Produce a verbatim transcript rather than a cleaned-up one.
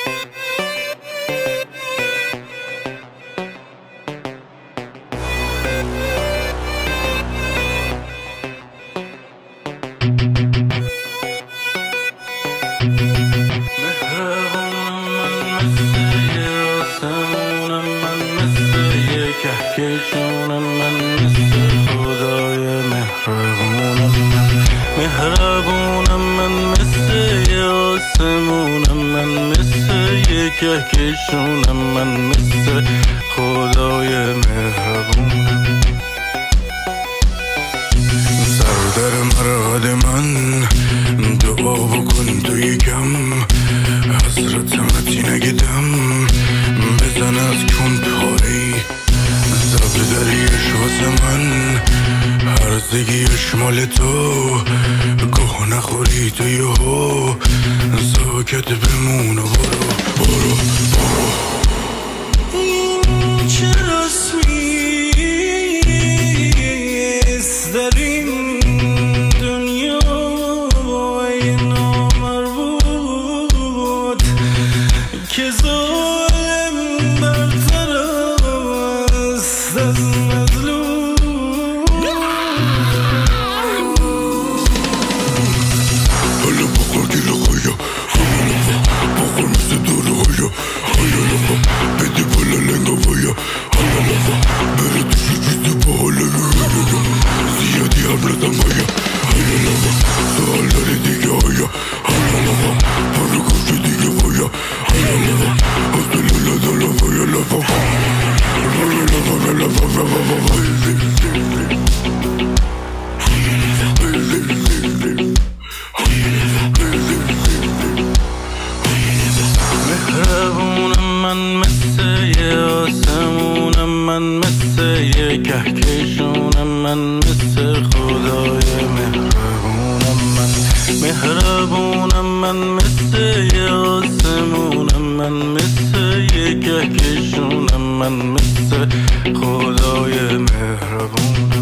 کهکشونم من مثل خدای مهربونم من مهربونم من مثل یه آسمونم من مثل یه کهکشونم من مثل خدای مهربونم سردر مراد من دعا بکن تو یکم حسرت متی نگیدم بزن از کن پاری زبدریش واسه من هرزگیش مال تو گوه نخوری تو یهو ساکت بمون و برو برو برو این چه رسمیست در این دنیا ای نامربوط که ظالم برتر است از مظلوم حالا بخور دیل خویا حالا بخور مثل دور خویا حالا لفا بده بالا لنگا بایا حالا لفا بره توشی چیزی با حالا زیادی حملتم بایا حالا لفا سوال داری دیگه آیا حالا لفا برو گفتی دیگه بایا حالا لفا حالا لفا دالا بایا لفا حالا لفا بلا لفا لفا مهربونم من مثل یه آسمونم من مثل یه کهکشونم من مثل خدای مهربونم من مهربونم من مثل یه آسمونم من مثل یه کهکشونم من مثل خدای مهربونم